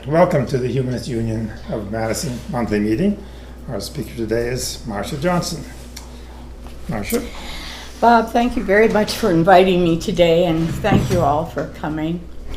Welcome to the Humanist Union of Madison monthly meeting. Our speaker today is Marcia Johnson. Marcia? Bob, thank you very much for inviting me today, and thank you all for coming.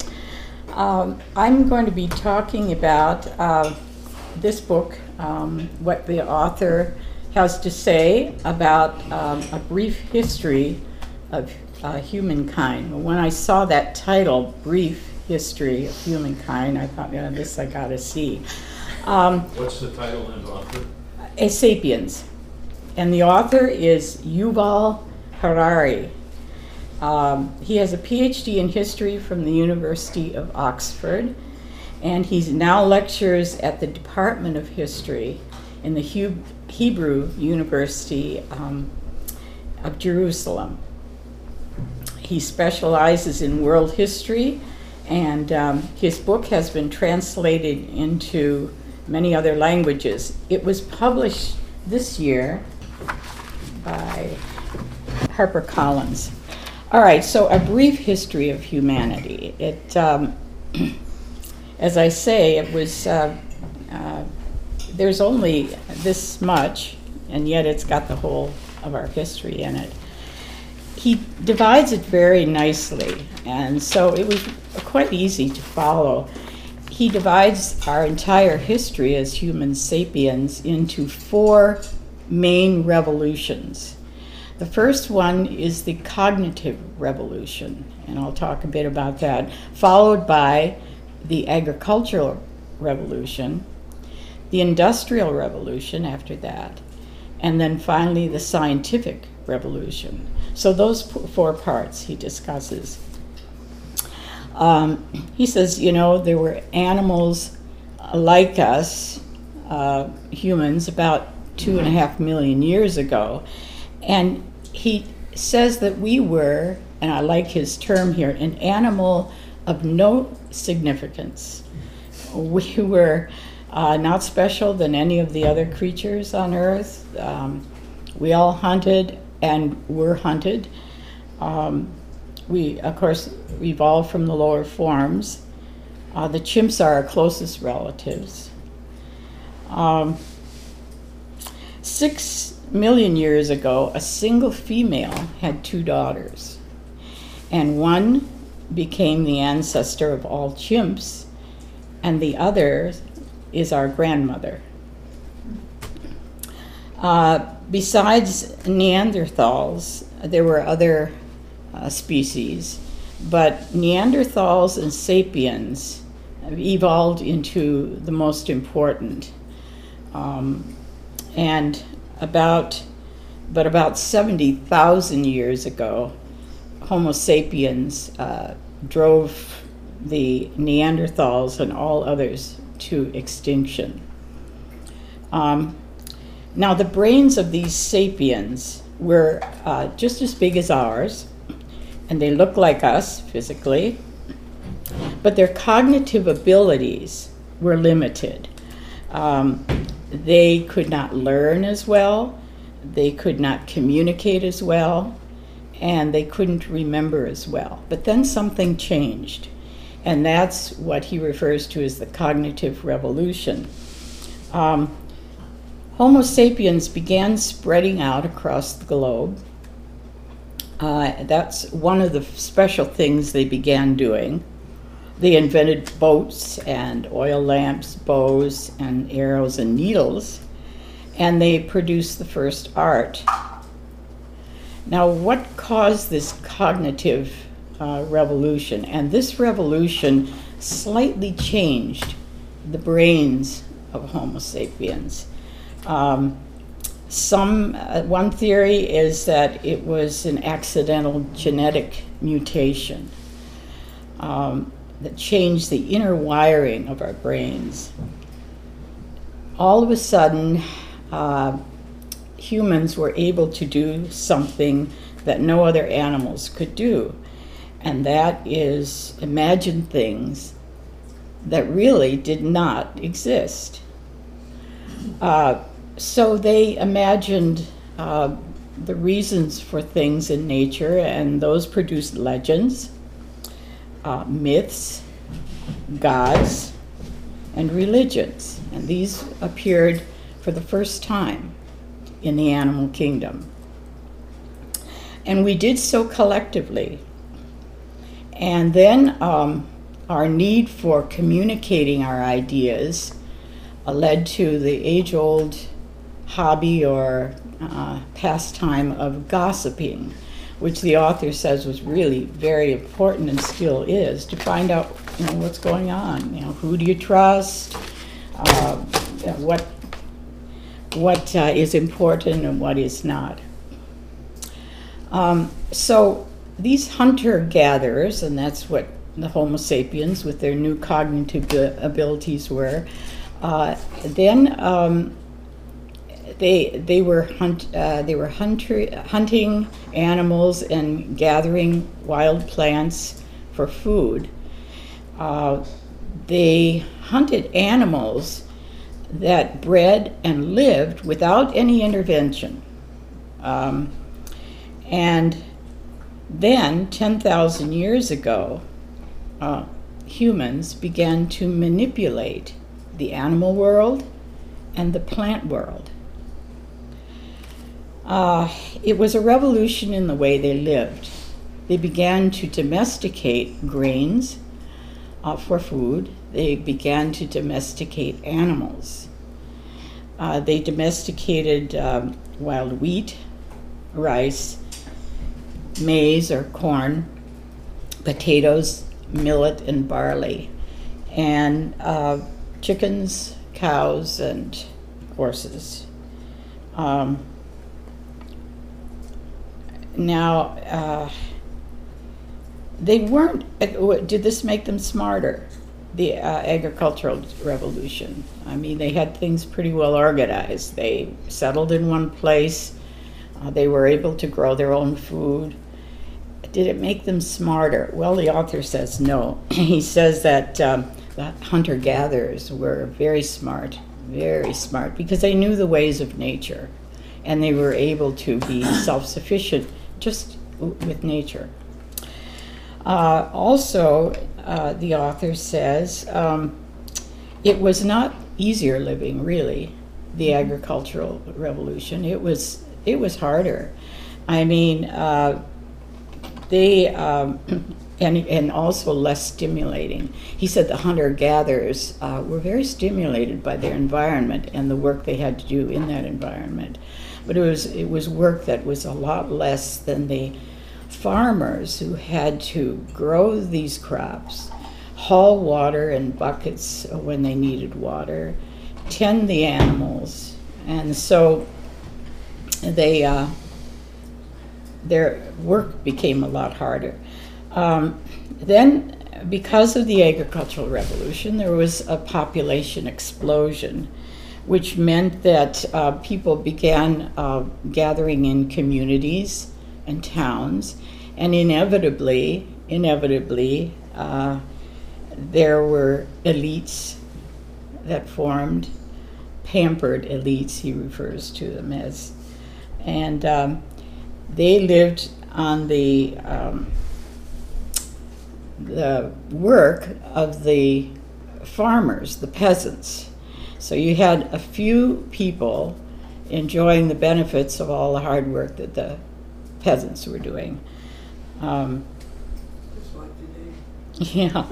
I'm going to be talking about this book, what the author has to say about a brief history of humankind. When I saw that title, Brief History of Humankind, I thought, yeah, this I gotta see. What's the title and author? A Sapiens. And the author is Yuval Harari. He has a PhD in history from the University of Oxford, and he now lectures at the Department of History in the Hebrew University of Jerusalem. He specializes in world history, and his book has been translated into many other languages. It was published this year by HarperCollins. All right, so a brief history of humanity. It, as I say, it was, there's only this much, and yet it's got the whole of our history in it. He divides it very nicely, and so it was quite easy to follow. He divides our entire history as human sapiens into four main revolutions. The first one is the cognitive revolution, and I'll talk a bit about that, followed by the agricultural revolution, the industrial revolution after that, and then finally the scientific revolution. So those four parts he discusses. He says, you know, there were animals like us, humans, about 2.5 million years ago. And he says that we were, and I like his term here, an animal of no significance. We were not special than any of the other creatures on Earth. We all hunted and were hunted. We, of course, evolved from the lower forms. The chimps are our closest relatives. 6 million years ago, a single female had 2 daughters, and one became the ancestor of all chimps, and the other is our grandmother. Besides Neanderthals, there were other species, but Neanderthals and sapiens evolved into the most important. And about 70,000 years ago, Homo sapiens drove the Neanderthals and all others to extinction. Now, the brains of these sapiens were just as big as ours, and they look like us physically, but their cognitive abilities were limited. They could not learn as well, they could not communicate as well, and they couldn't remember as well. But then something changed, and that's what he refers to as the cognitive revolution. Homo sapiens began spreading out across the globe. That's one of the special things they began doing. They invented boats and oil lamps, bows and arrows and needles, and they produced the first art. Now, what caused this cognitive revolution? And this revolution slightly changed the brains of Homo sapiens. One theory is that it was an accidental genetic mutation that changed the inner wiring of our brains. All of a sudden, humans were able to do something that no other animals could do, and that is imagine things that really did not exist. So they imagined the reasons for things in nature, and those produced legends, myths, gods, and religions. And these appeared for the first time in the animal kingdom. And we did so collectively. And then our need for communicating our ideas led to the age-old hobby or pastime of gossiping, which the author says was really very important and still is, to find out, what's going on. Who do you trust? What is important and what is not. So these hunter-gatherers, and that's what the Homo sapiens with their new cognitive abilities were, they were hunting animals and gathering wild plants for food. They hunted animals that bred and lived without any intervention. And then, 10,000 years ago, humans began to manipulate the animal world and the plant world. It was a revolution in the way they lived. They began to domesticate grains for food. They began to domesticate animals. They domesticated wild wheat, rice, maize or corn, potatoes, millet and barley, and chickens, cows, and horses. Now, they weren't, did this make them smarter, the agricultural revolution? I mean, they had things pretty well organized. They settled in one place. They were able to grow their own food. Did it make them smarter? Well, the author says no. He says that the hunter-gatherers were very smart, because they knew the ways of nature, and they were able to be self-sufficient just with nature. Also, the author says it was not easier living, really, the agricultural revolution. It was harder. I mean, they and also less stimulating. He said the hunter-gatherers were very stimulated by their environment and the work they had to do in that environment, but it was work that was a lot less than the farmers who had to grow these crops, haul water in buckets when they needed water, tend the animals, and so their work became a lot harder. Then, because of the agricultural revolution, there was a population explosion, which meant that people began gathering in communities and towns, and inevitably, there were elites that formed, pampered elites, he refers to them as, and they lived on the work of the farmers, the peasants. So you had a few people enjoying the benefits of all the hard work that the peasants were doing. Just like today. Yeah.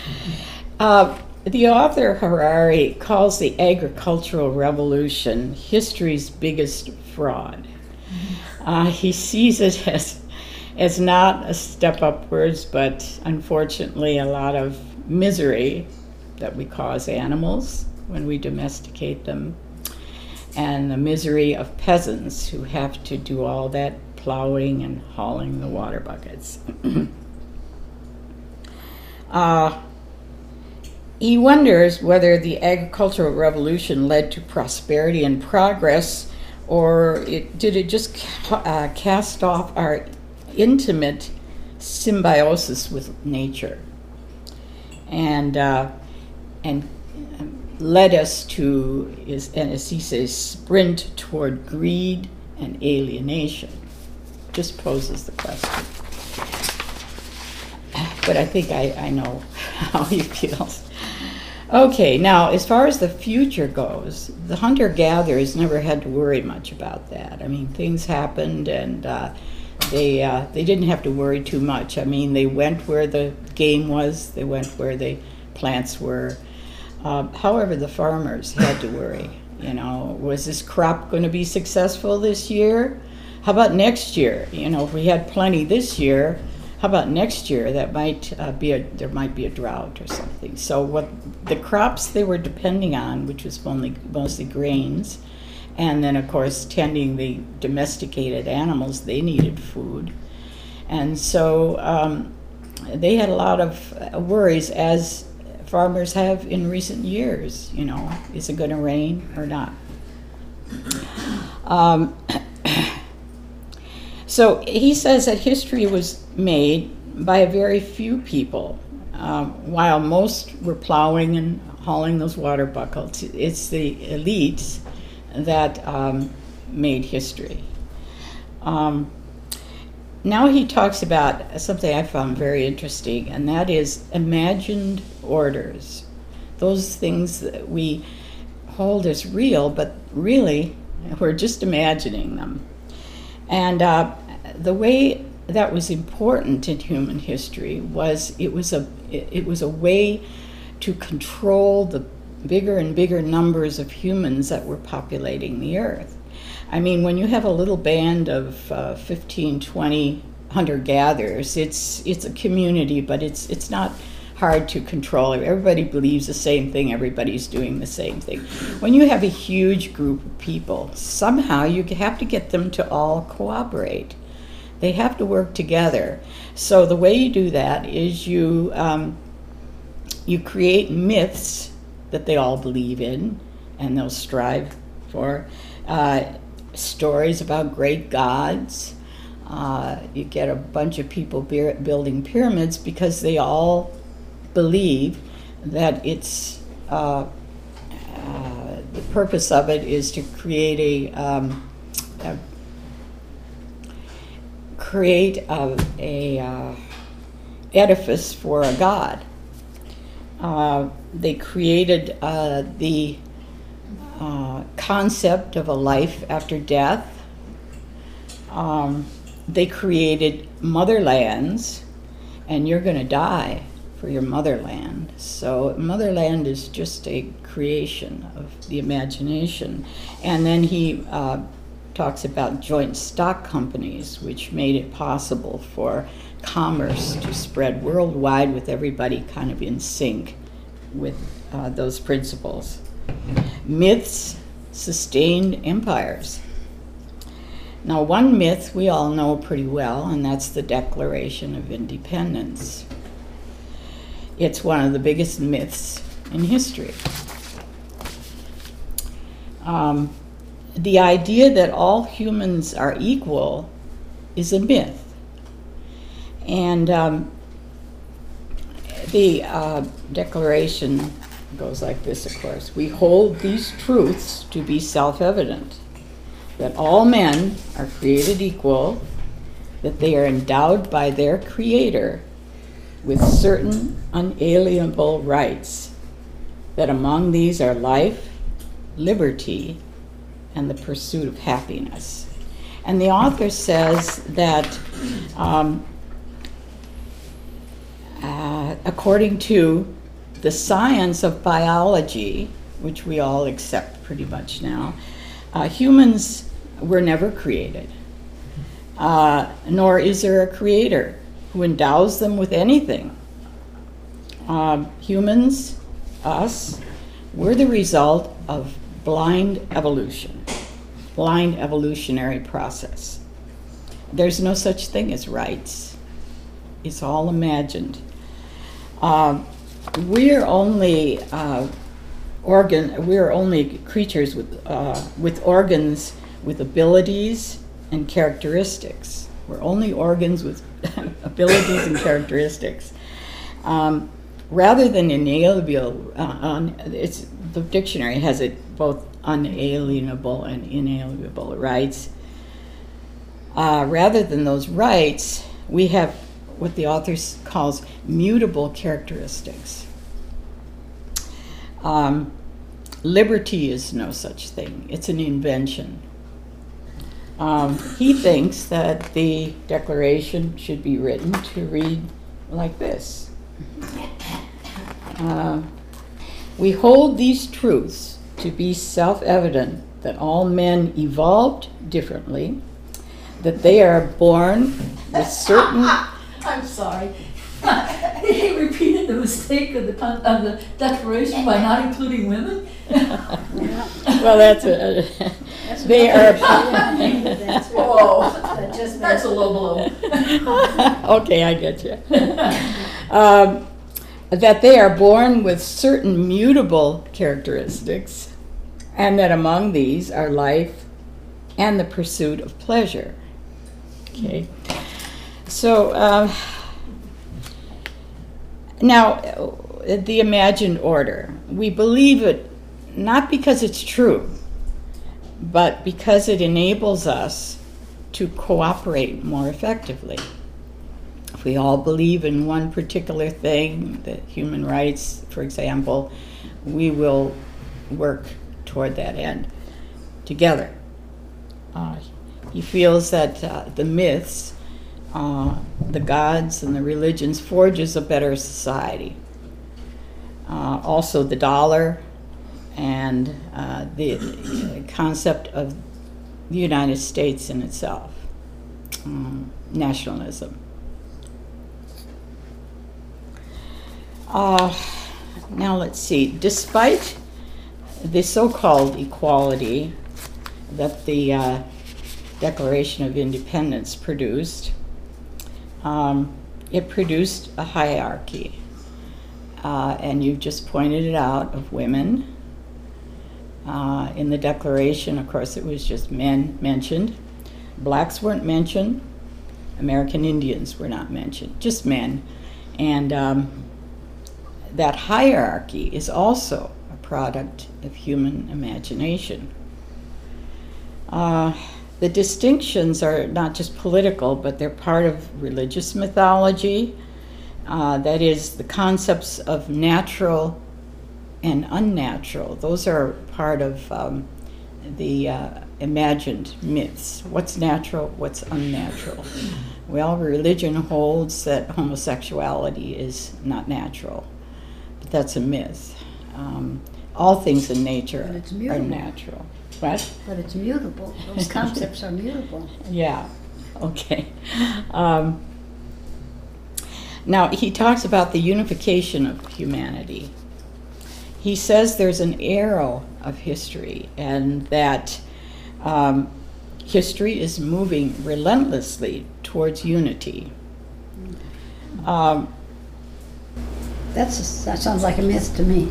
The author Harari calls the agricultural revolution history's biggest fraud. He sees it as not a step upwards, but unfortunately a lot of misery that we cause animals when we domesticate them, and the misery of peasants who have to do all that plowing and hauling the water buckets. He wonders whether the agricultural revolution led to prosperity and progress, or did it just cast off our intimate symbiosis with nature, and led us to, as he says, sprint toward greed and alienation. Just poses the question. But I think I know how he feels. Okay, now as far as the future goes, the hunter-gatherers never had to worry much about that. I mean, things happened, and they didn't have to worry too much. I mean, they went where the game was, they went where the plants were. However, the farmers had to worry. You know, was this crop going to be successful this year? How about next year? You know, if we had plenty this year, how about next year? That might there might be a drought or something. So what the crops they were depending on, which was mostly grains, and then of course tending the domesticated animals, they needed food, and so they had a lot of worries, as farmers have in recent years. You know, is it going to rain or not? So he says that history was made by a very few people, while most were plowing and hauling those water buckets. It's the elites that made history. Now he talks about something I found very interesting, and that is imagined orders. Those things that we hold as real, but really we're just imagining them. And the way that was important in human history was it was a way to control the bigger and bigger numbers of humans that were populating the earth. I mean, when you have a little band of 15, 20 hunter-gatherers, it's a community, but it's not hard to control. Everybody believes the same thing. Everybody's doing the same thing. When you have a huge group of people, somehow you have to get them to all cooperate. They have to work together. So the way you do that is you create myths that they all believe in, and they'll strive for. Stories about great gods. You get a bunch of people building pyramids because they all believe that it's the purpose of it is to create a edifice for a god. They created the concept of a life after death. They created motherlands, and you're going to die for your motherland. So motherland is just a creation of the imagination. And then he talks about joint stock companies, which made it possible for commerce to spread worldwide with everybody kind of in sync with those principles. Myths sustained empires. Now, one myth we all know pretty well, and that's the Declaration of Independence. It's one of the biggest myths in history. The idea that all humans are equal is a myth. And the Declaration goes like this, of course. We hold these truths to be self-evident, that all men are created equal, that they are endowed by their Creator with certain unalienable rights, that among these are life, liberty, and the pursuit of happiness. And the author says that according to the science of biology, which we all accept pretty much now, humans were never created, nor is there a creator who endows them with anything. Humans, us, we're the result of blind evolution, blind evolutionary process. There's no such thing as rights. It's all imagined. We're only creatures with organs, with abilities and characteristics. We're only organs with abilities and characteristics. Rather than inalienable, the dictionary has it both unalienable and inalienable rights. Rather than those rights, we have what the author calls mutable characteristics. Liberty is no such thing. It's an invention. He thinks that the Declaration should be written to read like this. We hold these truths to be self-evident that all men evolved differently, that they are born with certain... I'm sorry. He repeated the mistake of the Declaration by not including women? Well, they are... Whoa, that's a low blow. Okay, I get you. That they are born with certain mutable characteristics, and that among these are life and the pursuit of pleasure. Okay. So, now, the imagined order. We believe it not because it's true, but because it enables us to cooperate more effectively. If we all believe in one particular thing, the human rights, for example, we will work toward that end together. He feels that the myths, the gods and the religions forges a better society. Also the dollar and the concept of the United States in itself, nationalism. Now let's see, despite the so-called equality that the Declaration of Independence produced, it produced a hierarchy, and you've just pointed it out, of women. In the Declaration, of course, it was just men mentioned. Blacks weren't mentioned. American Indians were not mentioned, just men. And that hierarchy is also a product of human imagination. The distinctions are not just political, but they're part of religious mythology. That is, the concepts of natural and unnatural. Those are part of the imagined myths. What's natural, what's unnatural? Well, religion holds that homosexuality is not natural, but that's a myth. All things in nature But it's are mutable. natural. What? But it's mutable. Those concepts are mutable. Yeah, okay. Now, he talks about the unification of humanity. He says there's an arrow of history, and that history is moving relentlessly towards unity. That sounds like a myth to me.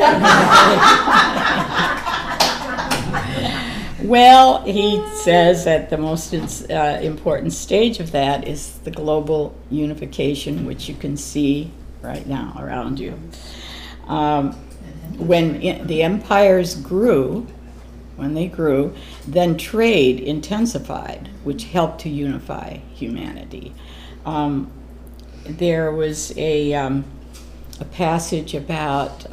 Well, he says that the most important stage of that is the global unification, which you can see right now around you. When the empires grew, then trade intensified, which helped to unify humanity. There was a passage about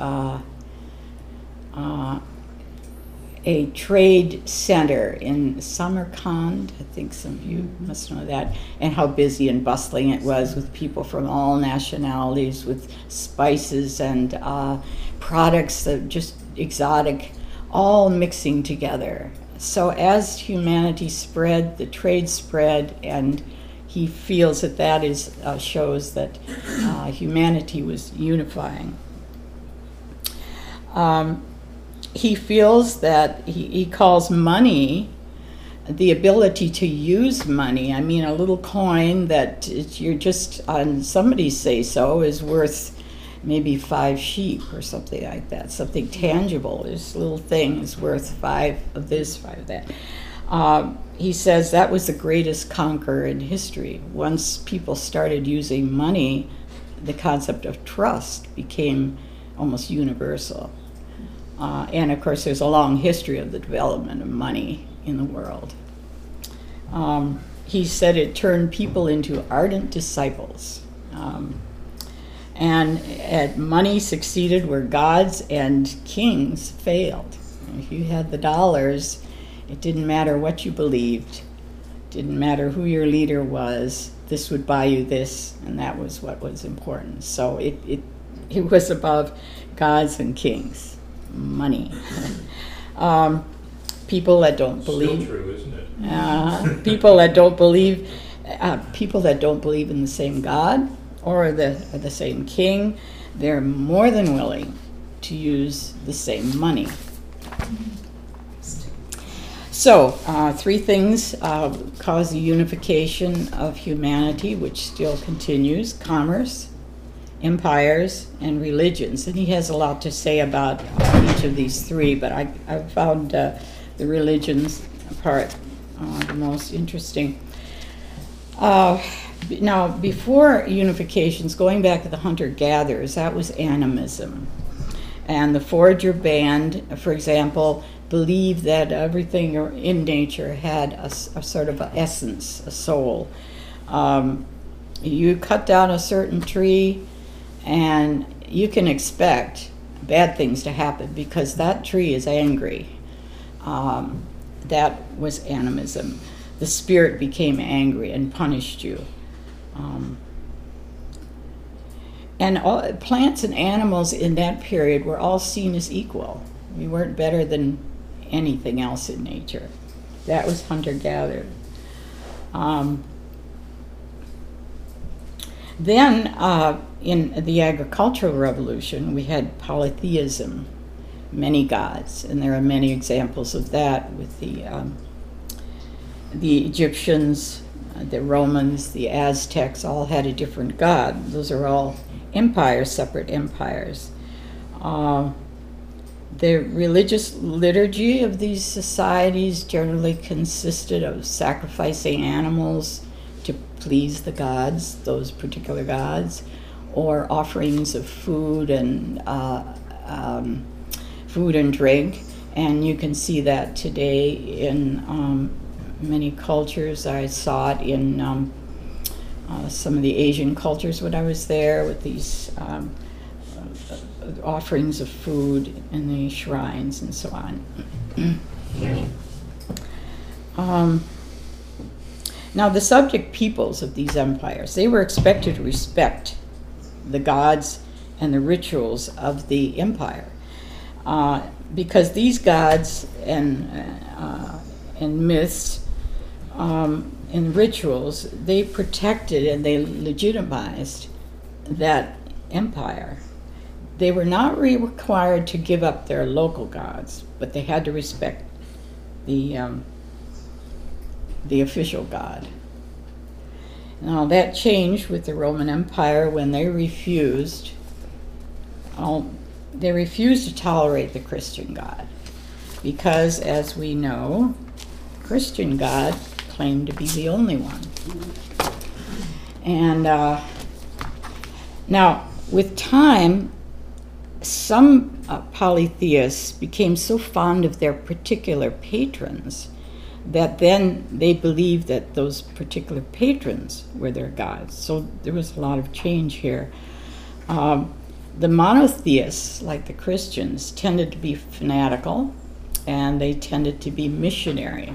a trade center in Samarkand. I think some of you must know that, and how busy and bustling it was with people from all nationalities, with spices and products that just exotic, all mixing together. So as humanity spread, the trade spread, and he feels that that is shows that humanity was unifying. He feels that he calls money the ability to use money. I mean, a little coin that you're just on somebody's say-so is worth maybe 5 sheep or something like that. Something tangible. This little thing is worth 5 of this, 5 of that. He says that was the greatest conqueror in history. Once people started using money, the concept of trust became almost universal. And of course, there's a long history of the development of money in the world. He said it turned people into ardent disciples. And money succeeded where gods and kings failed. If you had the dollars, it didn't matter what you believed, didn't matter who your leader was, this would buy you this, and that was what was important. So it was above gods and kings, money. People that don't believe. Still true, isn't it? People that don't believe in the same God or the same king, they're more than willing to use the same money. So, three things cause the unification of humanity, which still continues: commerce, empires, and religions. And he has a lot to say about each of these three, but I found the religions part the most interesting. Now, before unifications, going back to the hunter-gatherers, that was animism. And the forager band, for example, believed that everything in nature had a sort of an essence, a soul. You cut down a certain tree, and you can expect bad things to happen because that tree is angry. That was animism. The spirit became angry and punished you. And all, plants and animals in that period were all seen as equal. We weren't better than anything else in nature. That was hunter-gatherer. Then in the agricultural revolution, we had polytheism, many gods, and there are many examples of that with the Egyptians, the Romans, the Aztecs all had a different god. Those are all empires, separate empires. The religious liturgy of these societies generally consisted of sacrificing animals to please the gods, those particular gods, or offerings of food and drink. And you can see that today in many cultures. I saw it in some of the Asian cultures when I was there, with these offerings of food in the shrines and so on. Now, the subject peoples of these empires, they were expected to respect the gods and the rituals of the empire, because these gods and myths and rituals, they protected and they legitimized that empire. They were not required to give up their local gods, but they had to respect the official god. Now that changed with the Roman Empire when they refused to tolerate the Christian God, because, as we know, Christian God claimed to be the only one. And now, with time, some polytheists became so fond of their particular patrons that then they believed that those particular patrons were their gods. So there was a lot of change here. The monotheists, like the Christians, tended to be fanatical, and they tended to be missionary,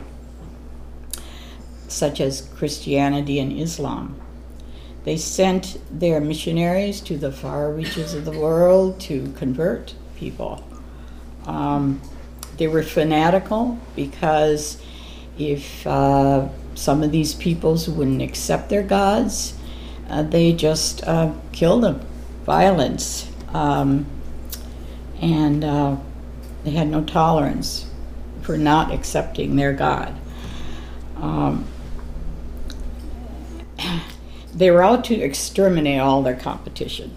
such as Christianity and Islam. They sent their missionaries to the far reaches of the world to convert people. They were fanatical because if some of these peoples wouldn't accept their gods, they just killed them. Violence. And they had no tolerance for not accepting their God. They were out to exterminate all their competition.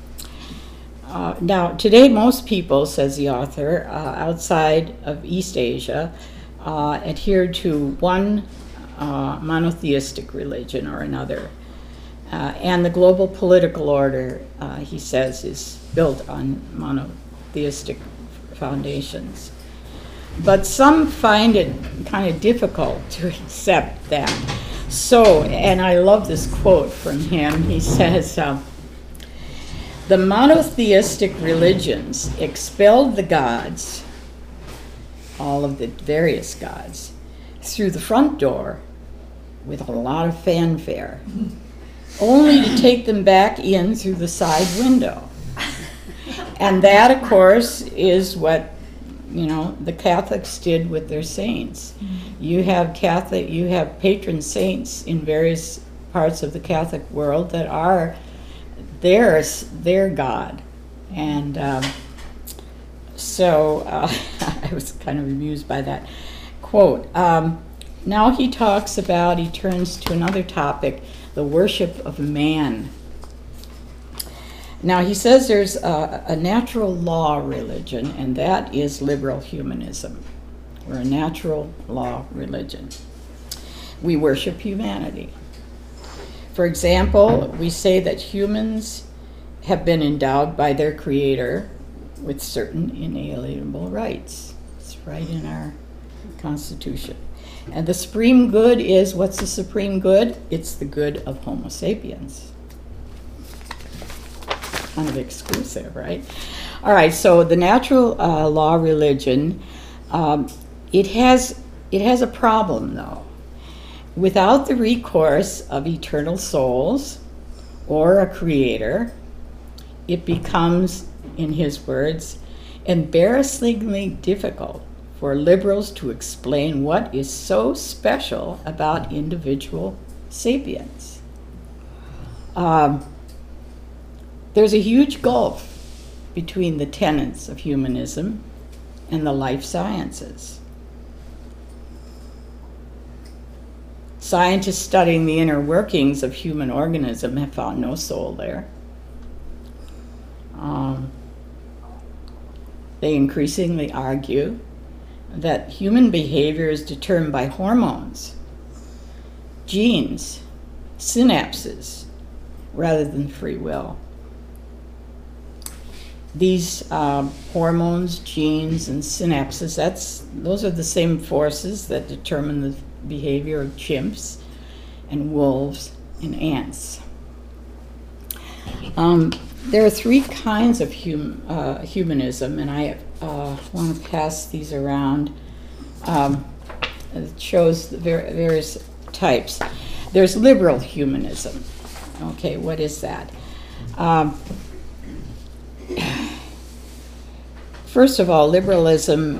Now, today most people, says the author, outside of East Asia adhere to one monotheistic religion or another. And the global political order, he says, is built on monotheistic foundations. But some find it kind of difficult to accept that. So, and I love this quote from him. He says, The monotheistic religions expelled the gods, all of the various gods, through the front door with a lot of fanfare, only to take them back in through the side window. And that, of course, is what, the Catholics did with their saints. You have patron saints in various parts of the Catholic world that are their God. And so I was kind of amused by that quote. Now he turns to another topic, the worship of man. Now he says there's a natural law religion, and that is liberal humanism. We're a natural law religion. We worship humanity. For example, we say that humans have been endowed by their Creator with certain inalienable rights. It's right in our Constitution. And the supreme good is, what's the supreme good? It's the good of Homo sapiens. Kind of exclusive, right? All right, so the natural law religion, it has a problem, though. Without the recourse of eternal souls or a creator, it becomes, in his words, embarrassingly difficult for liberals to explain what is so special about individual sapiens. There's a huge gulf between the tenets of humanism and the life sciences. Scientists studying the inner workings of human organism have found no soul there. They increasingly argue that human behavior is determined by hormones, genes, synapses, rather than free will. These hormones, genes, and synapses, those are the same forces that determine the behavior of chimps and wolves and ants. There are three kinds of humanism, and I want to pass these around. It shows the various types. There's liberal humanism. Okay, what is that? First of all, liberal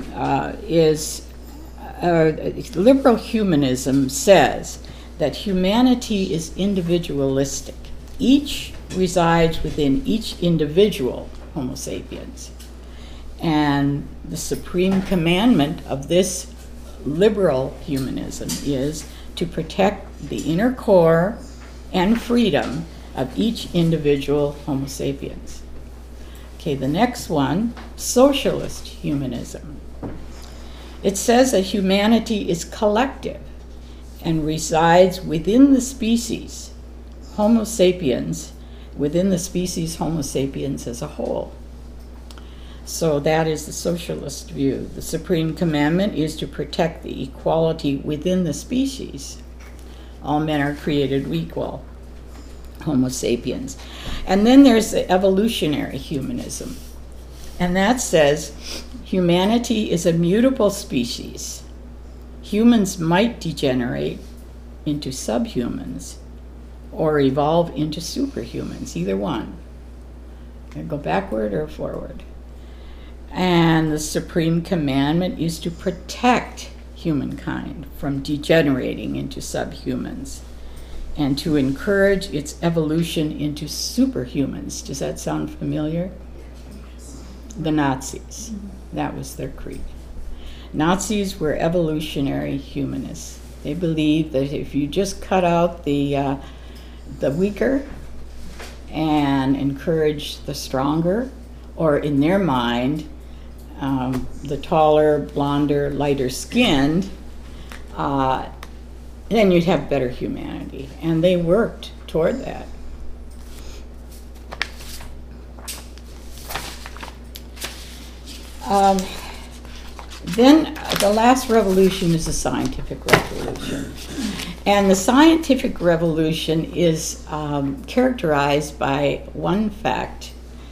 humanism says that humanity is individualistic. Each resides within each individual, Homo sapiens. And the supreme commandment of this liberal humanism is to protect the inner core and freedom of each individual Homo sapiens. Okay, the next one, socialist humanism. It says that humanity is collective and resides within the species, Homo sapiens, within the species Homo sapiens as a whole. So that is the socialist view. The supreme commandment is to protect the equality within the species. All men are created equal, Homo sapiens. And then there's the evolutionary humanism. And that says humanity is a mutable species. Humans might degenerate into subhumans or evolve into superhumans, either one. They go backward or forward. And the supreme commandment is to protect humankind from degenerating into subhumans and to encourage its evolution into superhumans. Does that sound familiar? The Nazis. That was their creed. Nazis were evolutionary humanists. They believed that if you just cut out the weaker and encourage the stronger, or in their mind, the taller, blonder, lighter skinned, then you'd have better humanity. And they worked toward that. Then the last revolution is the scientific revolution. And the scientific revolution is characterized by one fact,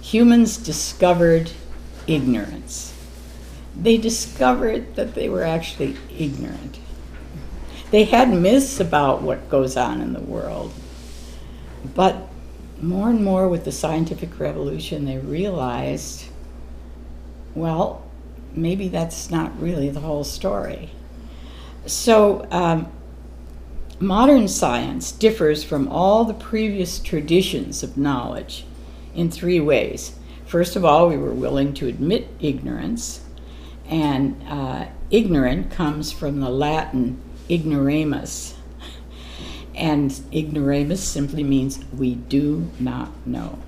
humans discovered ignorance. They discovered that they were actually ignorant. They had myths about what goes on in the world, but more and more with the scientific revolution, they realized, well, maybe that's not really the whole story. So modern science differs from all the previous traditions of knowledge in three ways. First of all, we were willing to admit ignorance, and ignorant comes from the Latin ignoramus. And ignoramus simply means we do not know.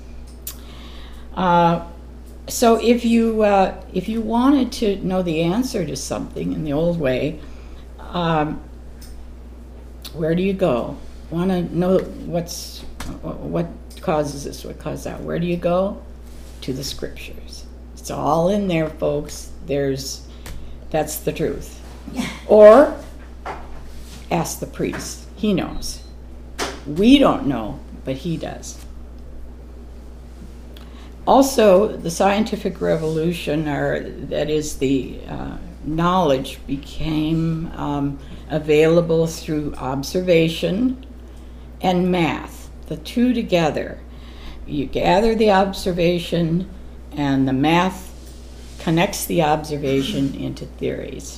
So if you wanted to know the answer to something in the old way, where do you go? Want to know what causes this, what causes that? Where do you go? To the scriptures. It's all in there, folks. That's the truth. Or ask the priest. He knows. We don't know, but he does. Also, the scientific revolution, or that is the knowledge, became available through observation and math, the two together. You gather the observation, and the math connects the observation into theories.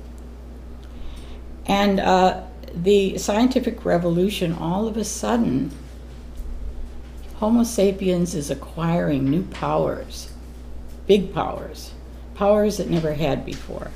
And the scientific revolution, all of a sudden, Homo sapiens is acquiring new powers, big powers, powers it never had before.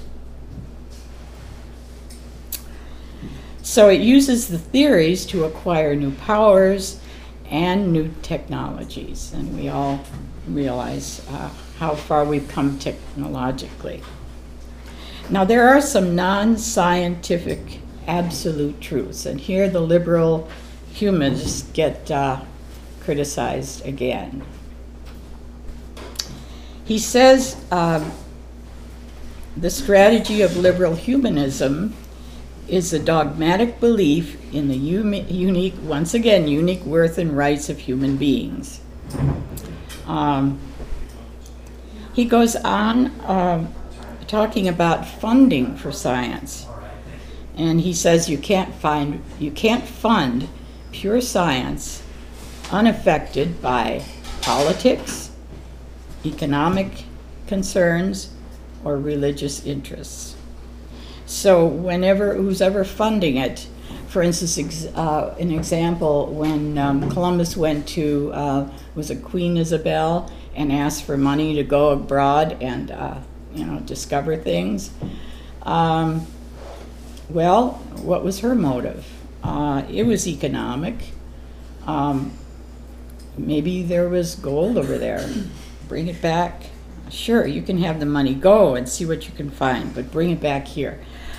So it uses the theories to acquire new powers and new technologies, and we all realize how far we've come technologically. Now, there are some non-scientific absolute truths, and here the liberal humanists get criticized again. He says the strategy of liberal humanism is a dogmatic belief in the unique worth and rights of human beings. He goes on talking about funding for science, and he says you can't fund pure science unaffected by politics, economic concerns, or religious interests. So who's ever funding it, for instance, an example, when Columbus went to, was it Queen Isabel, and asked for money to go abroad and discover things. Well, what was her motive? It was economic. Maybe there was gold over there. Bring it back. Sure, you can have the money. Go and see what you can find, but bring it back here.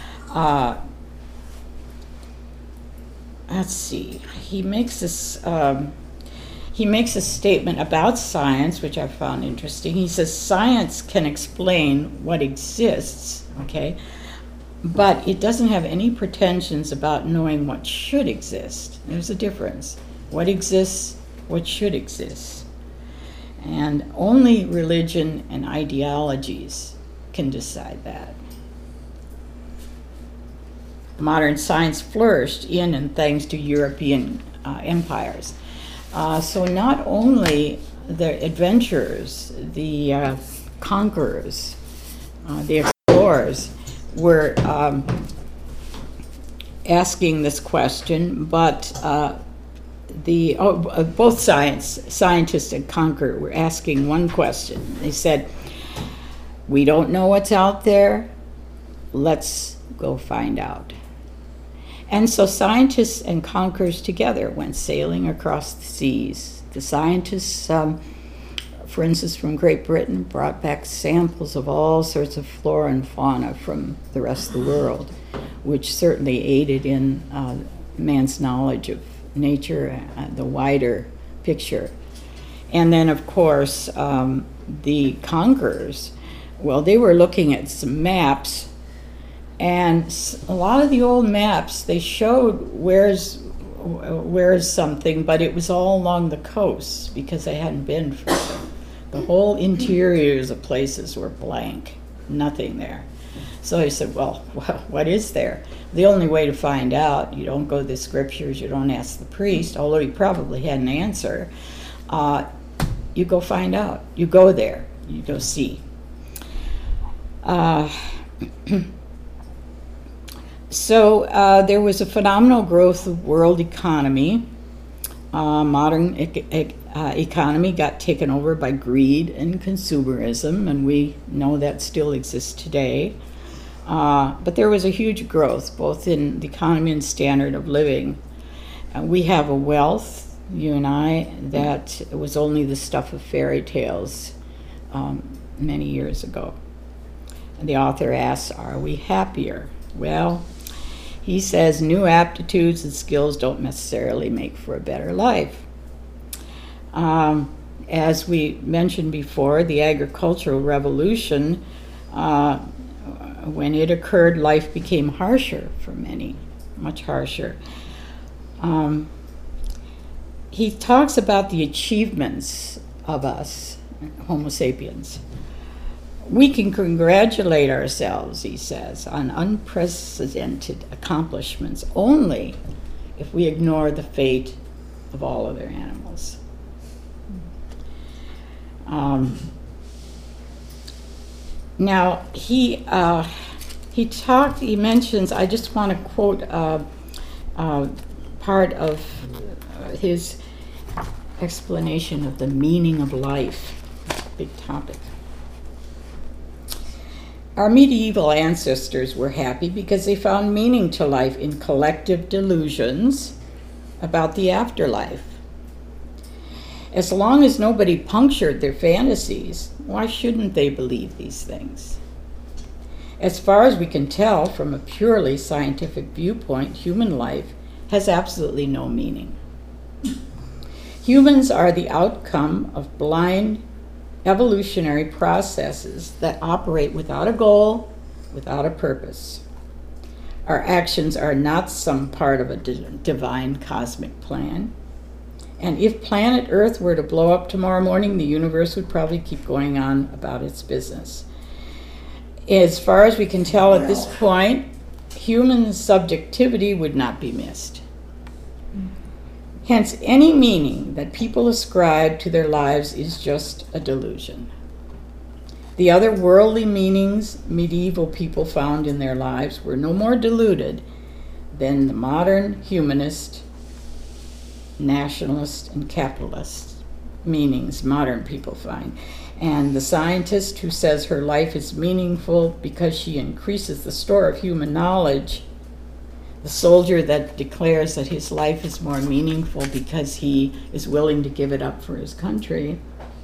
Let's see. He makes this. He makes a statement about science, which I found interesting. He says science can explain what exists, okay, but it doesn't have any pretensions about knowing what should exist. There's a difference. What exists, what should exist. And only religion and ideologies can decide that. Modern science flourished in and thanks to European empires. So not only the adventurers, the conquerors, the explorers were asking this question, but both scientists and conquerors were asking one question. They said, we don't know what's out there, let's go find out. And so scientists and conquerors together went sailing across the seas. The scientists, for instance, from Great Britain, brought back samples of all sorts of flora and fauna from the rest of the world, which certainly aided in man's knowledge of nature, the wider picture. And then, of course, the conquerors, well, they were looking at some maps, and a lot of the old maps, they showed where's something, but it was all along the coast because they hadn't been for The whole interiors of places were blank, nothing there. So I said, well, what is there? The only way to find out, you don't go to the scriptures, you don't ask the priest, although he probably had an answer. You go find out. You go there. You go see. So there was a phenomenal growth of world economy. Modern economy got taken over by greed and consumerism, and we know that still exists today. But there was a huge growth, both in the economy and standard of living. We have a wealth, you and I, that was only the stuff of fairy tales many years ago. And the author asks, are we happier? Well, he says new aptitudes and skills don't necessarily make for a better life. As we mentioned before, the agricultural revolution, when it occurred, life became harsher for many, much harsher. He talks about the achievements of us, Homo sapiens. We can congratulate ourselves, he says, on unprecedented accomplishments only if we ignore the fate of all other animals. Now, he mentions, I just want to quote part of his explanation of the meaning of life, big topic. Our medieval ancestors were happy because they found meaning to life in collective delusions about the afterlife. As long as nobody punctured their fantasies, why shouldn't they believe these things? As far as we can tell from a purely scientific viewpoint, human life has absolutely no meaning. Humans are the outcome of blind evolutionary processes that operate without a goal, without a purpose. Our actions are not some part of a divine cosmic plan. And if planet Earth were to blow up tomorrow morning, the universe would probably keep going on about its business. As far as we can tell at this point, human subjectivity would not be missed. Hence, any meaning that people ascribe to their lives is just a delusion. The other worldly meanings medieval people found in their lives were no more deluded than the modern humanist, nationalist, and capitalist meanings modern people find. And the scientist who says her life is meaningful because she increases the store of human knowledge, the soldier that declares that his life is more meaningful because he is willing to give it up for his country,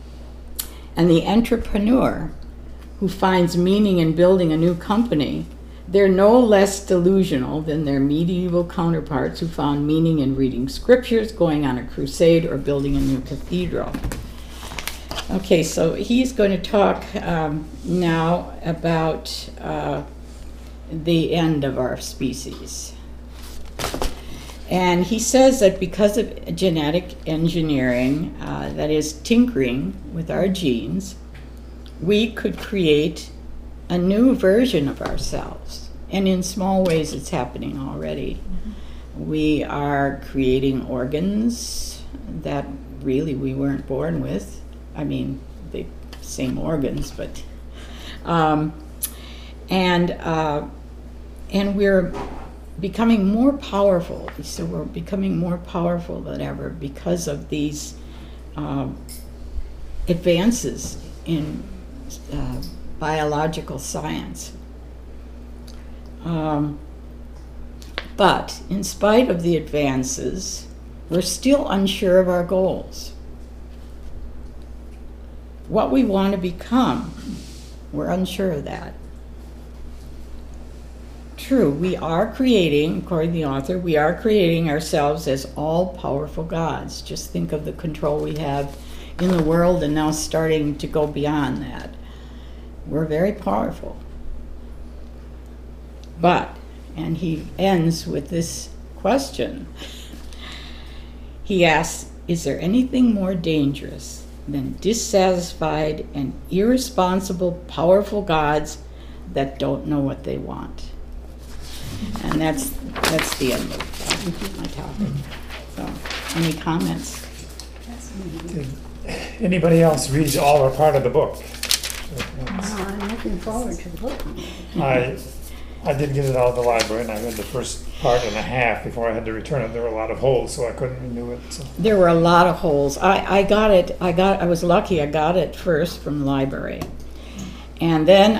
and the entrepreneur who finds meaning in building a new company, they're no less delusional than their medieval counterparts who found meaning in reading scriptures, going on a crusade, or building a new cathedral. Okay, so he's going to talk now about the end of our species. And he says that because of genetic engineering, that is tinkering with our genes, we could create a new version of ourselves. And in small ways it's happening already. Mm-hmm. We are creating organs that really we weren't born with. I mean, the same organs, but and we're becoming more powerful. So we're becoming more powerful than ever because of these advances in biological science. But in spite of the advances, we're still unsure of our goals. What we want to become, we're unsure of that. True, we are creating, according to the author, we are creating ourselves as all-powerful gods. Just think of the control we have in the world and now starting to go beyond that. We're very powerful. But, and he ends with this question. He asks, is there anything more dangerous than dissatisfied and irresponsible, powerful gods that don't know what they want. And that's the end of my topic. So, any comments? Did anybody else read all or part of the book? I'm looking forward to the book. I did get it out of the library, and I read the first part and a half before I had to return it. There were a lot of holes, so I couldn't renew it. So. There were a lot of holes. I was lucky. I got it first from the library, and then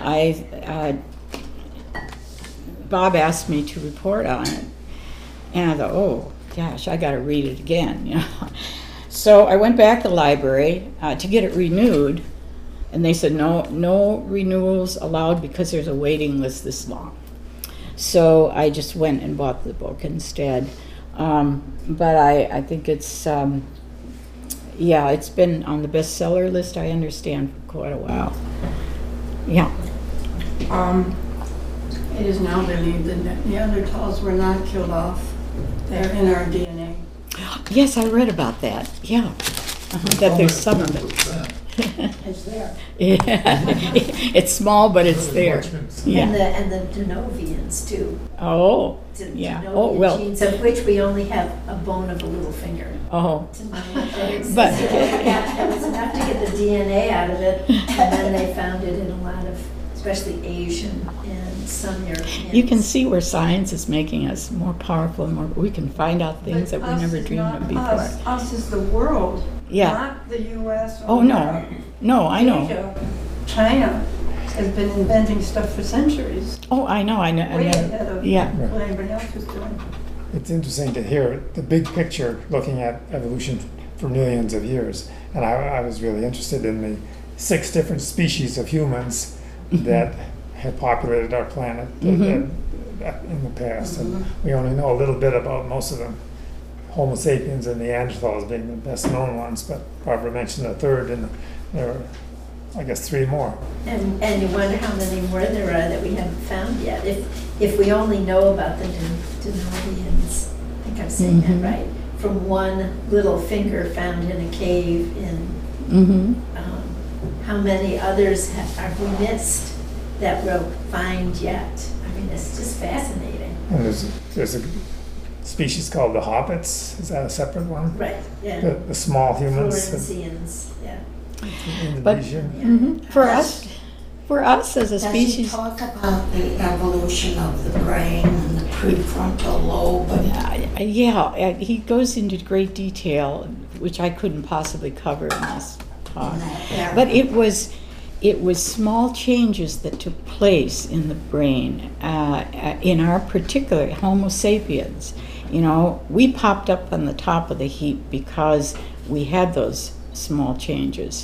Bob asked me to report on it, and I thought, oh gosh, I got to read it again, you know. So I went back to the library to get it renewed, and they said no renewals allowed because there's a waiting list this long. So I just went and bought the book instead. But I think it's it's been on the bestseller list, I understand, for quite a while. Yeah. It is now believed that Neanderthals were not killed off. They're in our DNA. Yes, I read about that. Yeah. That there's some of it. It's there. Yeah. It's small, but it's there. Yeah. And the Denovians too. Oh. Yeah. Denovian Oh, well. genes, of which we only have a bone of a little finger. Oh. But it was enough to get the DNA out of it, and then they found it in a lot of, especially Asian and some European. You can see where science is making us more powerful and more. We can find out things that we never dreamed of before. Us is the world, Yeah. not the U.S. or Oh no, Europe. no, I know. Asia, China has been inventing stuff for centuries, Oh, I know. way ahead of Yeah. what anybody else was doing. It's interesting to hear the big picture looking at evolution for millions of years. And I was really interested in the 6 different species of humans that have populated our planet in the past. And we only know a little bit about most of them. Homo sapiens and Neanderthals being the best known ones, but Barbara mentioned a third, and there are, I guess, 3 more. And you wonder how many more there are that we haven't found yet. If we only know about the Denovians, I think I'm saying that right, from one little finger found in a cave in, how many others have we missed that we'll find yet? I mean, it's just fascinating. And there's a species called the hobbits. Is that a separate one? Right, yeah. The small humans. Floresians, yeah. Indonesian. For us as a Does he species, talk about the evolution of the brain and the prefrontal lobe? yeah, he goes into great detail, which I couldn't possibly cover in this talk. But it was small changes that took place in the brain in our particular Homo sapiens. You know, we popped up on the top of the heap because we had those small changes.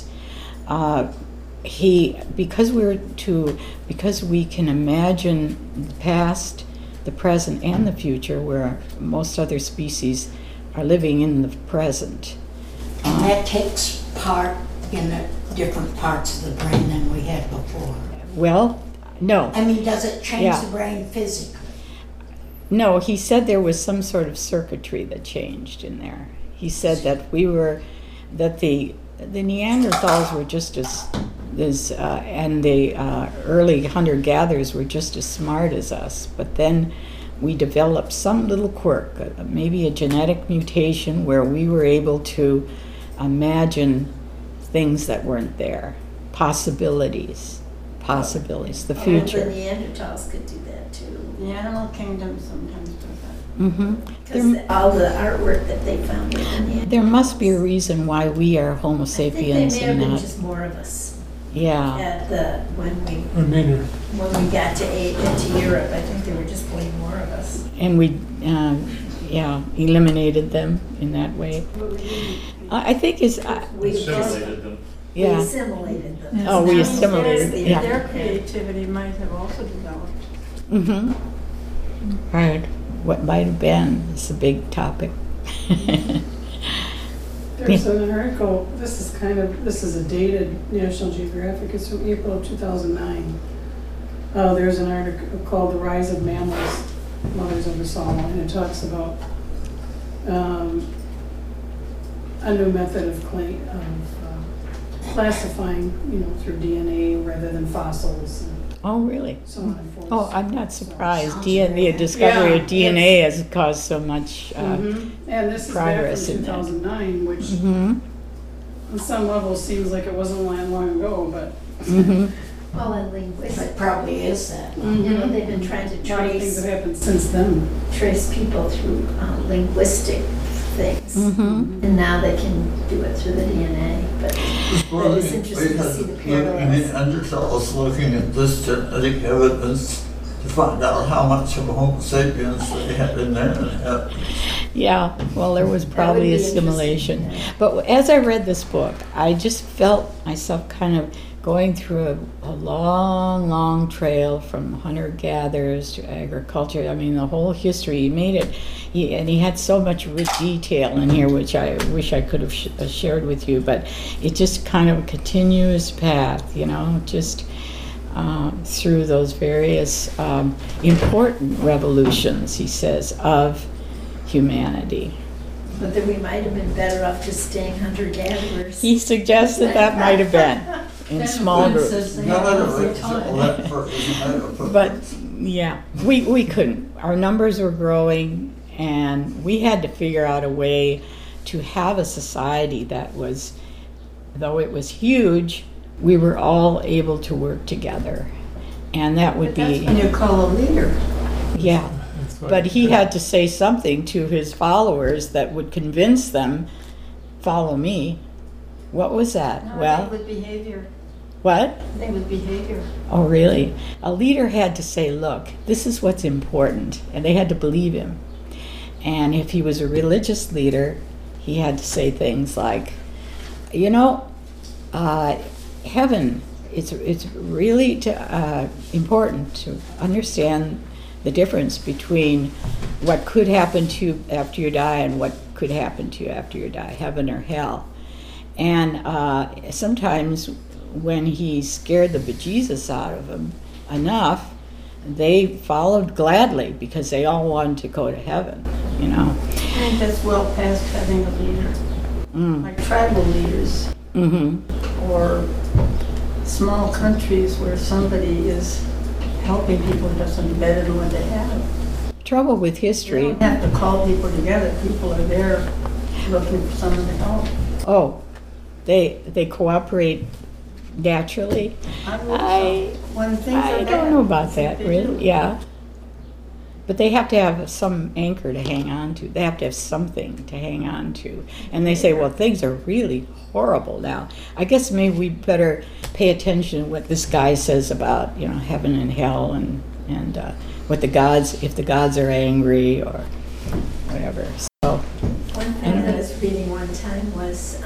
Because we can imagine the past, the present, and the future, where most other species are living in the present. And that takes part in the different parts of the brain than we had before. Well, no. I mean, does it change Yeah. the brain physically? No, he said there was some sort of circuitry that changed in there. He said that the Neanderthals were just as and the early hunter-gatherers were just as smart as us, but then we developed some little quirk, maybe a genetic mutation where we were able to imagine things that weren't there, possibilities, the The future. Neanderthals could do that too. The animal kingdom sometimes does that. Because all the artwork that they found in the Neanderthals. There must be a reason why we are Homo sapiens I think and there may have been not. just more of us Yeah. when we got to Europe. I think there were just way more of us. And we, eliminated them in that way. I think is, We Assimilated them. We yeah. assimilated them. Oh, we That's assimilated, the- yeah. Their creativity might have also developed. Mm-hmm. Right. What might have been is a big topic. There's an article, this is a dated National Geographic, it's from April of 2009. There's an article called The Rise of Mammals, Mothers of Us All, and it talks about a new method of classifying, through DNA rather than fossils and Oh, really? so on and forth. Oh, I'm not surprised. Sounds The discovery of Yeah, DNA has caused so much. Mhm. And this is back progress from in that. 2009, which Mhm, on some level seems like it wasn't that long ago, but. mhm. Well, in It linguistics, probably is that. you know, they've been trying to A lot of things trace, have happened since then. trace people through linguistic things. Mhm. And now they can do it through the DNA, but Well, it's interesting to see the parallels. Neanderthals looking at this genetic evidence to find out how much of Homo sapiens they had in their inheritance. Yeah, well, there was That would probably be a interesting, simulation. yeah. But as I read this book, I just felt myself kind of going through a long, long trail from hunter-gatherers to agriculture. I mean, the whole history. He made it, and he had so much rich detail in here, which I wish I could have shared with you. But it just kind of a continuous path, just through those various important revolutions, he says, of humanity. But then we might have been better off just staying hunter-gatherers. He suggests that might have been in Then small Quinn groups. says they None have of all the it, time. that person, But yeah, we couldn't. Our numbers were growing, and we had to figure out a way to have a society that was, though it was huge, we were all able to work together. And that would But that's be, when you call a leader. yeah. That's what- But he had to say something to his followers that would convince them, follow me. What was that? No, I Well, think with behavior. what? I think with behavior. Oh, really? A leader had to say, look, this is what's important. And they had to believe him. And if he was a religious leader, he had to say things like, heaven, it's really important to understand the difference between what could happen to you after you die and what could happen to you after you die, heaven or hell. And sometimes when he scared the bejesus out of them enough, they followed gladly because they all wanted to go to heaven, I think that's well past having a leader. Mm. Like tribal leaders Mm-hmm. or small countries where somebody is helping people who doesn't better than what they have. Trouble with You history. don't have to call people together. People are there looking for someone to help. Oh, they cooperate naturally. I believe I so. When things are I bad, don't know about I think that, they really. do. Yeah. But they have to have some anchor to hang on to. They have to have something to hang on to. And they say, well, things are really horrible now. I guess maybe we better pay attention to what this guy says about, heaven and hell and what the gods, if the gods are angry or whatever. So, One thing I was reading one time was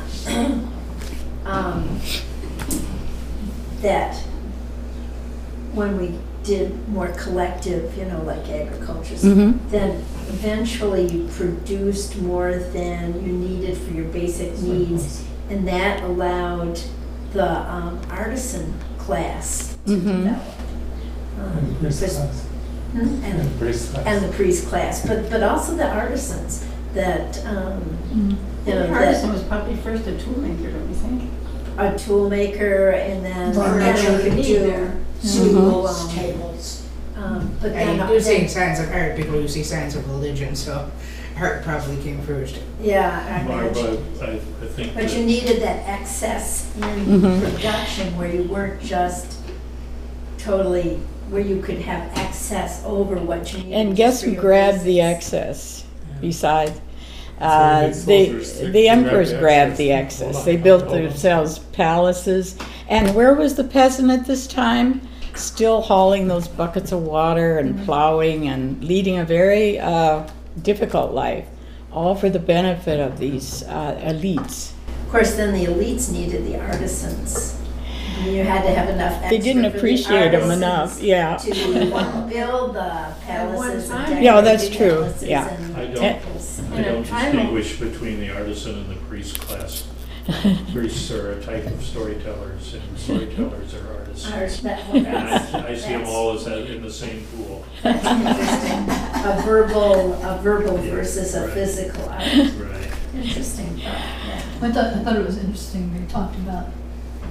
that when we did more collective, like agriculture, Mhm. then eventually you produced more than you needed for your basic needs, and that allowed the artisan class to Mhm. develop. And the priest because- class. Hmm? And the priest class. And the priest class, but also the artisans that, The that artisan was probably first a toolmaker, don't you think? a tool maker and then Furniture, you could do there. Stools, Mhm. tables. but And then you do see signs of art, people who see signs of religion, so art probably came first. yeah, I imagine. I think But you needed that excess in Mhm. production where you weren't just totally, where you could have excess over what you needed. and just guess for who your grabbed the basics. excess besides? So The soldiers, the emperors grabbed grabbed the the excess. excess. They built themselves palaces. And where was the peasant at this time? Still hauling those buckets of water and plowing and leading a very difficult life, all for the benefit of these elites. Of course, then the elites needed the artisans. You had to have enough extra They didn't for the appreciate them artisans enough, yeah. to build the palaces and time. decorate Yeah, that's the true, palaces yeah. and I don't- temples. I don't distinguish between the artisan and the priest class. Priests are a type of storytellers, and storytellers are artists. And I see them all as in the same pool. That's interesting. A verbal versus a Right. physical art. Right. Interesting thought, yeah. I thought it was interesting, they talked about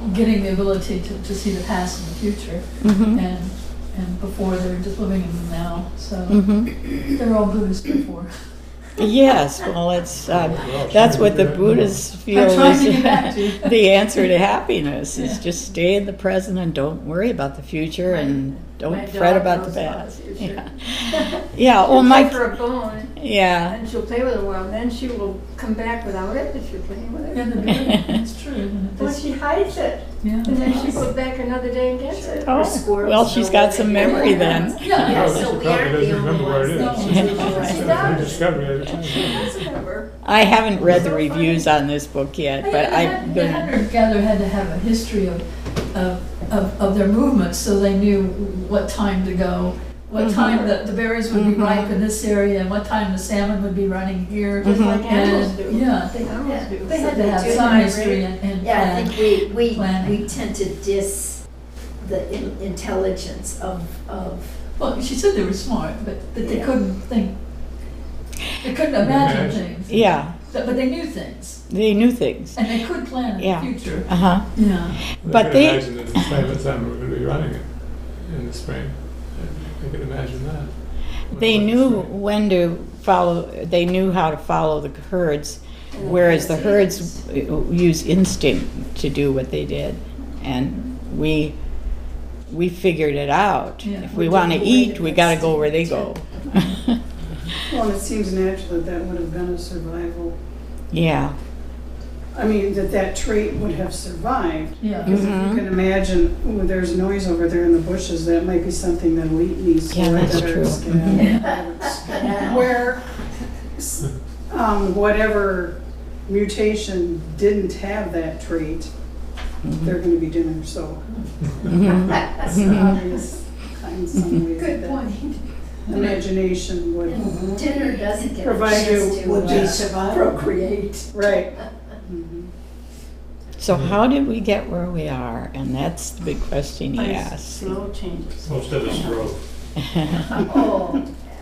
getting the ability to see the past and the future. Mhm. And before they were just living in them now. So Mhm. they're all Buddhists before. Yes, well, that's what the Buddhists feel I'm trying to is get back to. the answer to happiness is Yeah. just stay in the present and don't worry about the future and don't My fret dog about the knows about past. the future. Yeah, yeah. Oh, She'll my. take her a bone, Yeah. and she'll play with it a while, then she will come back without it if you're playing with Yeah, it. the beauty, that's true. isn't it? Well, That's- she hides it, yeah. and then she goes back another day and gets it. Oh, squirrels well, she's know got where some they memory are. then. Yeah. Yeah, Oh, so she we probably aren't the doesn't only remember where it ones is. that No. choose She to does. They discovered it every time. It's clever. I haven't read the reviews on this book yet, but they I'm the gonna. hunter-gatherer had to have a history of their movements, so they knew what time to go, what time the berries would be ripe in this area, and what time the salmon would be running here. Just like animals And, do. yeah, Animals do. they had So to have they do some migrate. history and Yeah, I plan. think we planning. tend to diss the intelligence of, Well, she said they were smart, but they Yeah. couldn't think, they couldn't imagine Imagine. things. Yeah, But they knew things, they knew things. and they could plan in Yeah. the future. Uh huh. Yeah. But could they- imagine that the spring what time we're going to be running it in the spring. I could imagine that. They knew when to follow. They knew how to follow the herds, whereas the herds use instinct to do what they did, and we figured it out. Yeah. If we want to eat, we got to go where they go. Well, it seems natural that would have been a survival. Yeah. I mean, that trait would have survived. Yeah. Because if Mhm. you can imagine, oh, there's noise over there in the bushes, that might be something that wheat needs to Yeah, let that's the true. herds get Mhm. out. Where whatever mutation didn't have that trait, they're going to be dinner. So Mhm. it's obvious in some ways Good that point. imagination would and dinner doesn't get a Provide chance you to Would be survival. procreate. right. Mhm. So how did we get where we are? And that's the big question he Nice asked. Slow changes. Most of us drove. Oh,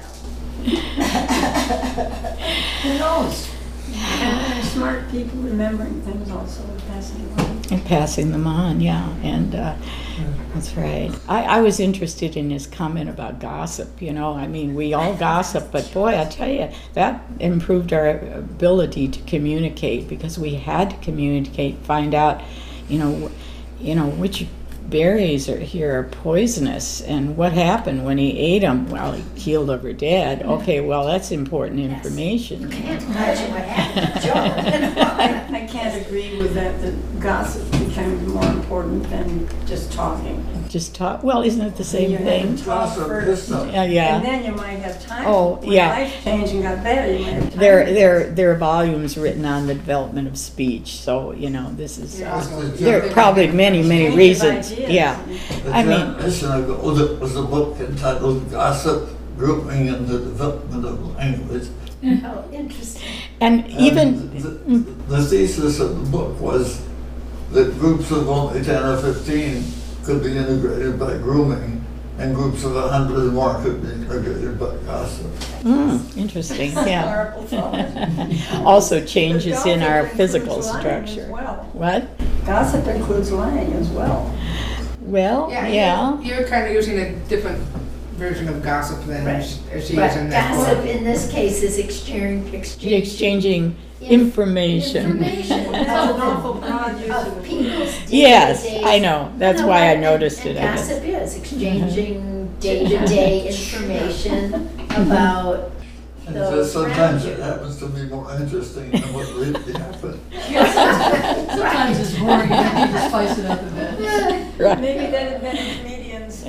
Who knows? And smart people remembering things also, passing it on. And passing them on, yeah, and that's right. I was interested in his comment about gossip, you know, I mean, we all gossip, but boy, I tell you, that improved our ability to communicate, because we had to communicate, find out, you know, which berries are here are poisonous, and what happened when he ate them. Well, he keeled over dead. Okay, well, that's important information. can't imagine what happened to Joe. I can't agree with that gossip became more important than just talking. Just talk, well, isn't it the same You had thing? to talk first, Yeah. and then you might have time. Oh, yeah. When life changed and got better, you might have time. There are volumes written on the development of speech, so, you know, this is, Yeah. there are probably many Change reasons, of ideas. yeah. I mean, generation ago, there was a book entitled Gossip, Grouping and the Development of Language. Oh, interesting. and And even, the thesis of the book was that groups of only 10 or 15 could be integrated by grooming, and groups of 100 or more could be integrated by gossip. interesting, yeah. Horrible thought. Also changes in our Gossip physical includes lying as structure. well. What? Gossip includes lying as well. Well, yeah. You're kind of using a different version of gossip than Right. she Right, is in that gossip book. in this case is Exchanging information. information That's an of awful broad use of of people's Yes, day-to-day. I know, that's No, why I and- noticed and it, I guess. gossip is exchanging day-to-day information about And those so sometimes around it you. happens to be more interesting than what really happened. Sometimes it's boring, you need to spice it up a bit. Right. Maybe that invented comedians.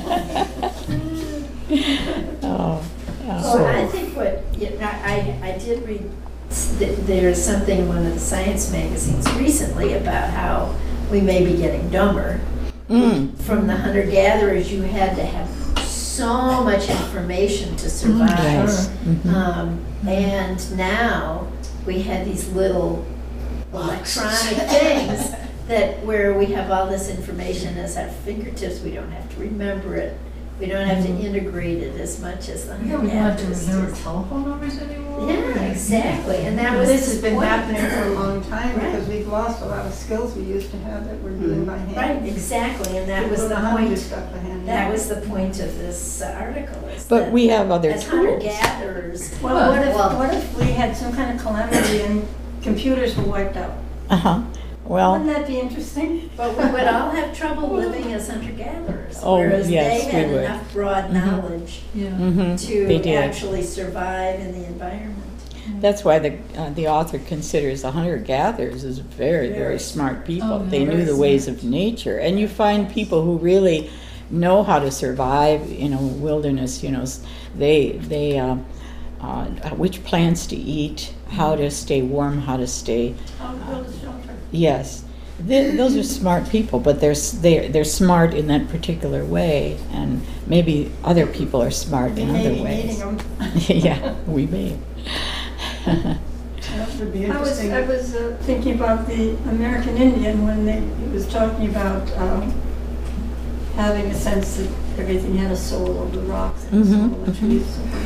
Oh, yeah. Well, I think what, I did read, there's something in one of the science magazines recently about how we may be getting dumber. From the hunter-gatherers, you had to have so much information to survive. Yes. And now we have these little electronic things that where we have all this information at our fingertips, we don't have to remember it. We don't have to integrate it as much as the Yeah, we don't have to hunter-gatherers remember did. telephone numbers anymore. Yeah, exactly, and that was This the has been point. happening for a long time Right. because we've lost a lot of skills we used to have that we're doing by hand. Right, exactly, and that was People the don't know how to do point, stuff by hand. that was the point of this article, is But that we have other as tools. hunter-gatherers. Well, well, what if we had some kind of calamity and computers were wiped out? Uh-huh. Well, Wouldn't that be interesting? But we would all have trouble living as hunter-gatherers, Oh, whereas yes, they we had would. enough broad Mhm. knowledge Yeah. they to did. actually survive in the environment. That's why the author considers the hunter-gatherers as very, very smart people. Oh, yeah, They knew very the ways smart. of nature. And you find people who really know how to survive, wilderness, which plants to eat, how to stay warm, how to stay, How to build a shelter. yes. Those are smart people, but they're smart in that particular way, and maybe other people are smart We in may other be needing ways. them. Yeah, we may. That would be I was interesting. thinking about the American Indian when he was talking about having a sense that everything had a soul of the rocks and a soul of the trees.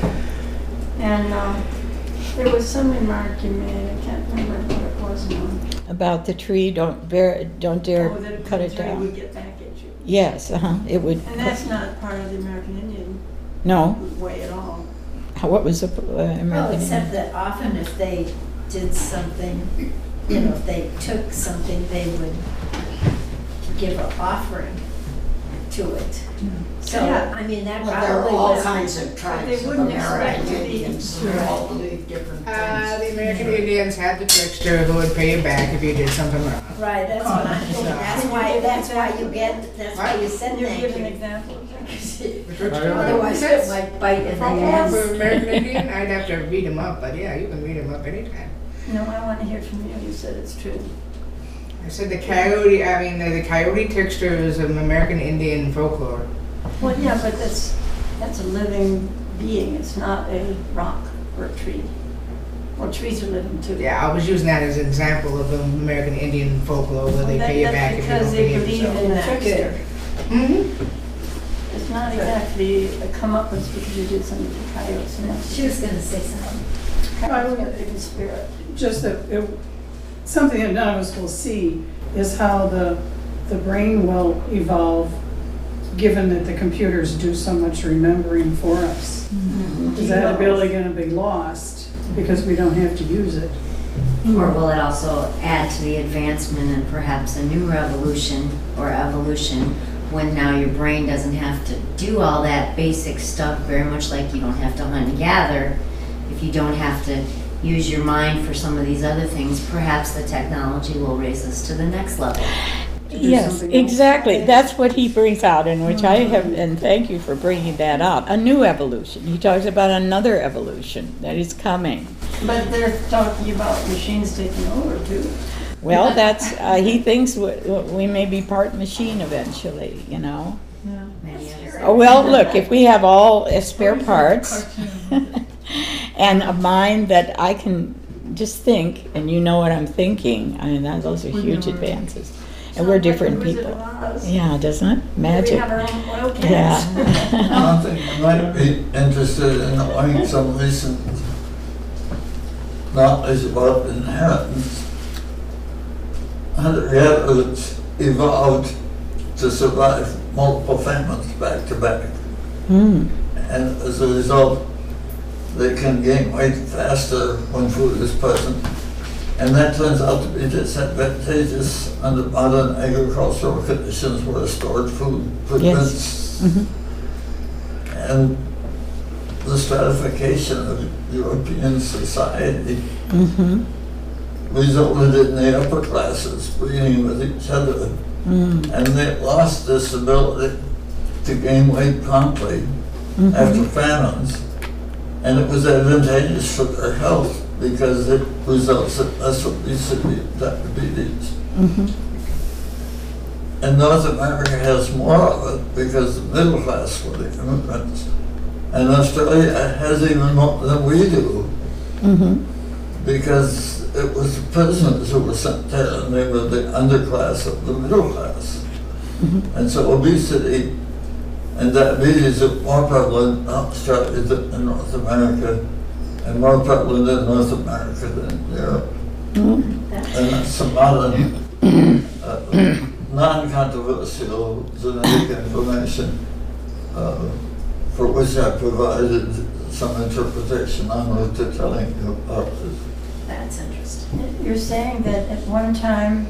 And there was some remark you made, I can't remember what it was now. About the tree, don't dare Oh, that cut the it tree down. would get back at you. Yes, it would. And that's not part of the American Indian No, way at all. what was the American? Well, except Indian? that often if they did something, if they took something, they would give an offering to it. So, Yeah. I mean, that Well, there are probably all was. kinds of tribes of wouldn't expect American to be- Indians who all believe different things. The American Indians had the trickster who would pay you back if you did something wrong. Right, that's what I'm thinking, that's why you said Can you give an thank example? Which Otherwise it might bite in the For ass. American Indian, I'd have to read them up, but yeah, you can read them up anytime. No, I want to hear from you. You said it's true. I said the coyote trickster is an American Indian folklore. Well, yeah, but that's a living being. It's not a rock or a tree. Well, trees are living too. Yeah, I was using that as an example of an American Indian folklore where they pay you back if you don't behave Because yourself. they believe in the trickster. Mm-hmm. It's not exactly a comeuppance because you did something to coyotes. And that's She was gonna say something. coyotes got big in spirit. Just something that none of us will see is how the brain will evolve, given that the computers do so much remembering for us. Is that ability going to be lost because we don't have to use it? Or will it also add to the advancement and perhaps a new revolution or evolution when now your brain doesn't have to do all that basic stuff, very much like you don't have to hunt and gather. If you don't have to use your mind for some of these other things, perhaps the technology will raise us to the next level. Yes, something else. exactly. That's what he brings out, and which I have, and thank you for bringing that up. A new evolution. He talks about another evolution that is coming. But they're talking about machines taking over too. Well, that's, he thinks we may be part machine eventually, Yeah. Many others. Oh, well, look, if we have all spare parts and a mind that I can just think, and you know what I'm thinking, I mean, those are huge advances. And we're different people. Yeah, doesn't it? We Magic. have our own oil cans. Yeah. One thing you might be interested in knowing some recent knowledge about inheritance. Hunter-gatherers evolved to survive multiple famines back to back. Mm. And as a result, they can gain weight faster when food is present. And that turns out to be disadvantageous under modern agricultural conditions where stored food prevents. Mhm. And the stratification of European society Mhm. resulted in the upper classes breeding with each other. Mm. And they lost this ability to gain weight promptly after famines. And it was advantageous for their health because it results in less obesity and diabetes. Mhm. And North America has more of it because the middle class were the immigrants. And Australia has even more than we do Mhm. because it was the prisoners who were sent there and they were the underclass of the middle class. And so obesity And diabetes is more prevalent in Australia than in North America, and more prevalent in North America than in Europe. And that's some modern, non-controversial genetic information for which I provided some interpretation on route to telling you about it. That's interesting. You're saying that at one time,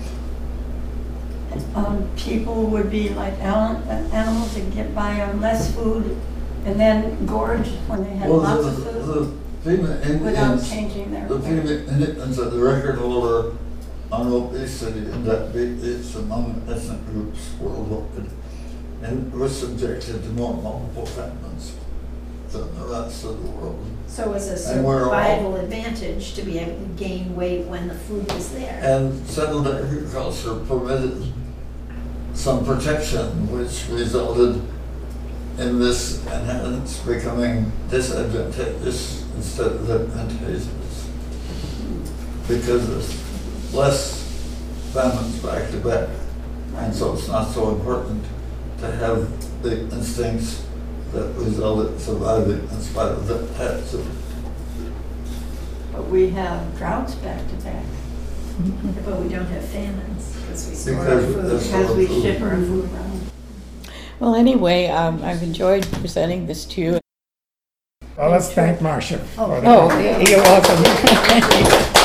people would be like animals and get by on less food and then gorge when they had lots of food without changing their The Pima Indians are the record holder on obesity and diabetes among ethnic groups worldwide, and were subjected to more multiple famines than the rest of the world. So it was a And we're all- survival advantage to be able to gain weight when the food was there. And settled agriculture permitted some protection, which resulted in this inheritance becoming disadvantageous instead of advantageous. Because there's less famines back to back. And so it's not so important to have the instincts that result in surviving in spite of that attitude. But we have droughts back to back. But we don't have famines because we store our Because food. that's Because we food. ship our food around. Well, anyway, I've enjoyed presenting this to you. Well, let's thank Marcia for the. Oh, you're welcome.